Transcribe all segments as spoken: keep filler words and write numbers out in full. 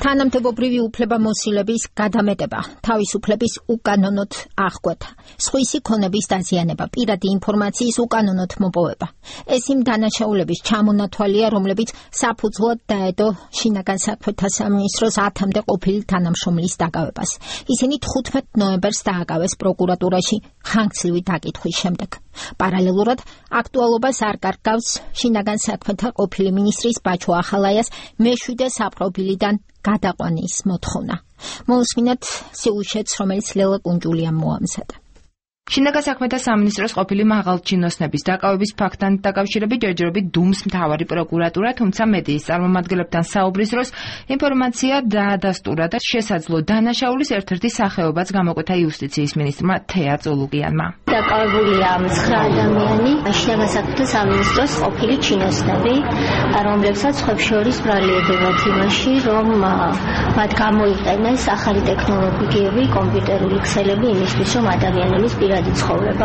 თანამდებობრივი უფლებამოსილების გადამეტება, თავისუფლების უკანონოდ აღკვეთა, სხვისი ქონების დაზიანება, პირადი ინფორმაციის უკანონოდ მოპოვება. ეს იმ დანაშაულების ჩამონათვალია, რომლებიც საფუძვლად დაედო შინაგან საქმეთა სამინისტროს ათამდე ყოფილი თანამშრომლის დაკავებას. ისინი თხუთმეტ ნოემბერს დააკავეს პროკურატურაში ხანგრძლივი დაკითხვის შემდეგ. პარალელურად აქტუალობას არ კარგავს შინაგან საქმეთა ყოფილი მინისტრის ბაჩო ახალაიას მეშვიდე საპყრობილიდან გადაყვანის მოთხოვნა. მოусმინოთ სიუჟეტს, რომელიც ლელა კუნჯულიამ მოამზადა. შინაგან საქმეთა სამინისტროს ყოფილი მაღალჩინოსნების დაკავების ფაქტთან დაკავშირებით ჯერჯერობით დუმს მთავარი პროკურატურა, თუმცა მედიის წარმომადგენლებთან საუბრის დროს ინფორმაცია დაადასტურა და შესაძლო დანაშაულის ერთ-ერთი სახეობაც გამოკვეთა იუსტიციის მინისტრმა თეა წულუკიანმა. დაკავებულია ცხრა ადამიანი, შინაგან საქმეთა სამინისტროს ყოფილი ჩინოსნები, რომლებსაც ხებს შორის ბრალი ედებათ იმაში, რომ მათ გამოიყენეს ახალი ტექნოლოგიები, კომპიუტერული ქსელები იმისთვის, რომ ადამიანების პირადი ცხოვრება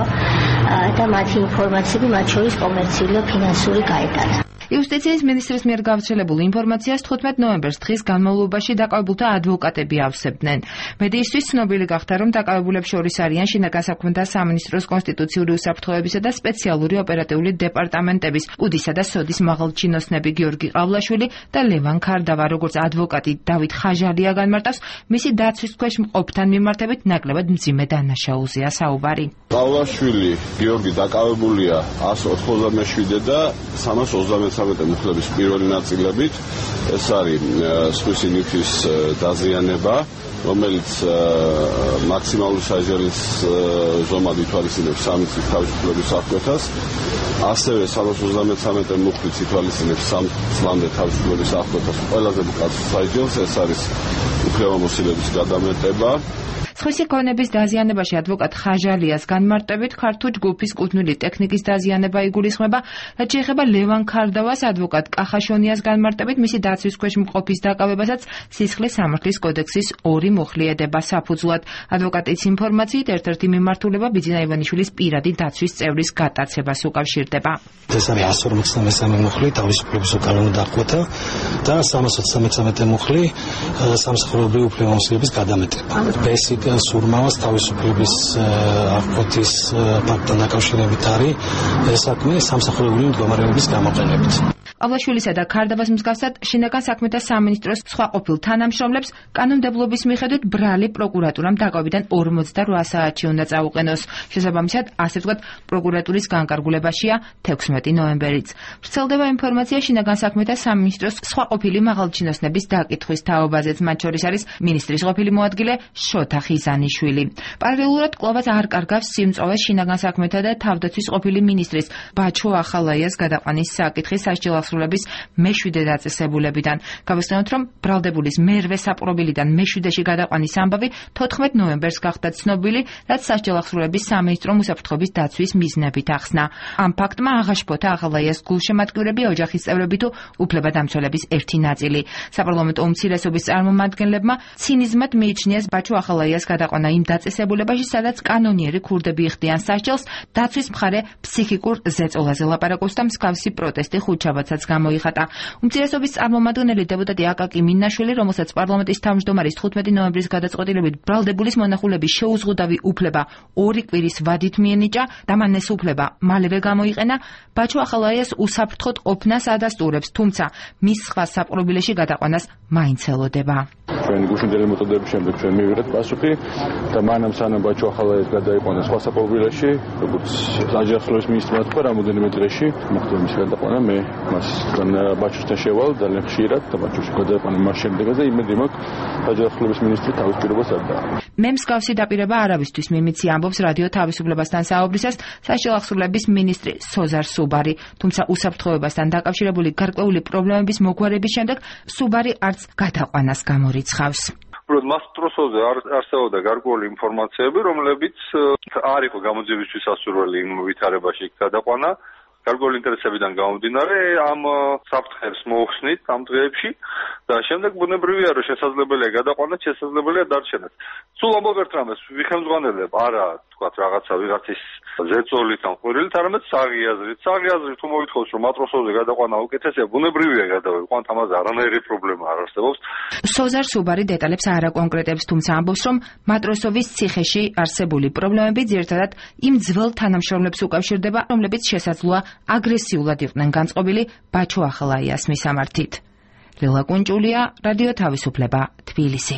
და მათი ინფორმაციები, მათ შორის კომერციული და ფინანსური გაეტანა. იუსტიციის მინისტრის მიერ გავრცელებულ ინფორმაციას თხუთმეტ ნოემბერს დღის განმავლობაში დაკავებულთა ადვოკატები ავსებდნენ. მედიისთვის ცნობილი გახდა, რომ დაკავებულებს შორის არიან შინაგან საქმეთა სამინისტროს კონსტიტუციური უსაფრთხოებისა და სპეციალური ოპერატიული დეპარტამენტების უდისა და სოდის მაღალჩინოსნები გიორგი ყავლაშვილი და ლევან ქარდავა, როგორც ადვოკატი დავით ხაჟალია განმარტავს, მისი დაცვის ქვეშ მყოფთან მიმართებით ნაკლებად მძიმე დანაშაულზეა საუბარი. ყავლაშვილი გიორგი დაკავებულია ას ოთხმოცდამეშვიდე და სამას ოცდამეცხრამეტე მუხლების პირველი ნაწილებით. ეს არის სხვისი ნივთის დაზიანება, რომელიც მაქსიმალური საჯარის ზომად ითვალისწინებს სამი წლის თავისუფლების აღკვეთას. ასევე სამას ოცდამეცხრამეტე მუხლით ითვალისწინებს სამ წლამდე თავისუფლების აღკვეთას ყველაზე მკაცრ საჯელს. ეს არის უფლებამოსილების გადამეტება. სხვისი ქონების დაზიანებაში ადვოკატ ხაჟალიას განმარტებით ქართულ ჯგუფის კუთვნილი ტექნიკის დაზიანება იგულისხმება, რაც შეეხება ლევან ქარდავას ადვოკატ კახაშონიას განმარტებით მისი დაცვის ქვეშ მყოფის დაკავებასაც სისხლის სამართლის კოდექსის ორი მუხლი ედება საფუძვლად. ადვოკატის ინფორმაციით ერთ-ერთი მიმართულება ბიძინა ივანიშვილის პირადი დაცვის წევრის გატაცებას უკავშირდება. ეს არის ასი ორმოცდამესამე მუხლი თავისუფლების უკანონო დახკვეთა და სამას ოცდამეცხრამეტე მუხლი სამსახურებრივი უფლებამოსილების გადამეტება. ბესიკ სურმავას თავისუფლების აღკვეთის ფაქტთან დაკავშირებით არის ეს საქმე სამსახურებრივი მდგომარეობის გამოყენებით. ყავლაშვილისა და ქარდავას მსგავსად შინაგან საქმეთა სამინისტროს სხვა ყოფილ თანამშრომლებს კანონმდებლობის მიხედვით ბრალი პროკურატურამ დაკავებიდან ორმოცდარვა საათში უნდა წაუყენოს. შესაბამისად, ასე ვთქვათ, პროკურატურის განკარგულებაშია თექვსმეტი ნოემბერიც. ვრცელდება ინფორმაცია შინაგან საქმეთა სამინისტროს სხვა ყოფილი მაღალჩინოსნების დაკითხვის თაობაზეც, მათ შორის არის მინისტრის ყოფილი მოადგილე შოთა ხიზანიშვილი. პარალელურად კვლავაც არ კარგავს სიმწოვეს შინაგან საქმეთა და თავდაცვის ყოფილი მინისტრის ბაჩო ახალაიას გადაყვანის საკითხი სასჯელს სრულების მეშვიდე დაწესებულებიდან. გავიხსენოთ, რომ ბრალდებულის მერვე საპყრობილიდან მეშვიდეში გადაყვანის ამბავი თოთხმეტ ნოემბერს გახდა ცნობილი, რაც სასჯელახსრულების სამინისტრომ უსაფრთხოების დაცვის მიზნებით ახსნა. ამ ფაქტმა აღაშფოთა ახალაიას გულშემატკივრები, ოჯახის წევრები თუ უფლებადამცველების ერთი ნაწილი. საპარლამენტო უმცირესობის წარმომადგენლებმა ცინიზმად მიიჩნიეს ბაჩო ახალაიას გადაყვანა იმ დაწესებულებაში, სადაც კანონიერი ქურდები იხდიან სასჯელს, დაცვის მხარე ფსიქიკურ ზეწოლაზე ლაპარაკობს და მსგავსი პროტესტი ხუთშაბათს გამოიხატა. უმცირესობის წარმომადგენელი დეპუტატი აკაკი მინაშვილი, რომელსაც პარლამენტის თავმჯდომარის თხუთმეტი ნოემბრის გადაწყვეტილებით ბრალდებულის მონახულების შეუზღუდავი უფლება ორი კვირის ვადით მიენიჭა და მან ეს უფლება მალევე გამოიყენა, ბაჩო ახალაიას უსაფრთხოდ ყოფნას ადასტურებს, თუმცა მის სხვა საპყრობილეში გადაყვანას მაინც ელოდება. ჩვენი გუშინდელი მეთოდების შემდეგ ჩვენ მივიღეთ პასუხი და მანამ სანამ ბაჩო ახალაიას გადაიყვანა სხვა საპყრობილეში, როგორც აჯანყების მინისტრმა თქვა, რამოდენიმე დღეში მოხდა მის გადაყვანა. მე მას ბაჩოსთან შევალ ძალიან ხშირად და ბაჩოში გადაიყვანა მას შემდეგაც და იმედი მაქვს აჯანყების მინისტრი თავის პირობას არ დააყენოს. მე მსგავსი დაპირება არავისთვის მიმიცი, ამბობს რადიო თავისუფლებასთან საუბრისას სასჯელახსრულების მინისტრი სოზარ სუბარი, თუმცა უსაფრთხოებასთან დაკავშირებული გარკვეული პრობლემების მოგვარების შემდეგ სუბარი არც გადაყვანას გამორიცხავს. მას პროცესზე არსებობდა გარკვეული ინფორმაციები, რომლებიც არ იყო გამოძიებისთვის სასურველი იმ ვითარებაში გადაყვანა. გარკვეული ინტერესებიდან გამომდინარე ამ საფრთხეს მოუხსნით ამ დღეებში და შემდეგ ბუნებრივია რომ შესაძლებელია გადაყვანაც, შესაძლებელია დარჩენაც. სულ ამბობ ერთ რამეს, ვიხელმძღვანელებ არა თქვა რაღაცა ვიღაცის ზეწოლით ან ყვირილით, არამედ საღიაზრით. საღიაზრით თუ მოითხოვს რომ მატროსოვზე გადაყვანა უკეთესია, ბუნებრივია გადავიყვანთ, ამაზე არანაირი პრობლემა არ არსებობს. სოზარ სუბარი დეტალებს არ აკონკრეტებს, თუმცა ამბობს, რომ მატროსოვის ციხეში არსებული პრობლემები ძირითადად იმ ძველ თანამშრომლებს უკავშირდება, რომლებიც შესაძლოა აგრესიულად იყვნენ განწყობილი ბაჩო ახალაიას მისამართით. ლილა კუნჭულია, რადიო თავისუფლება, თბილისი.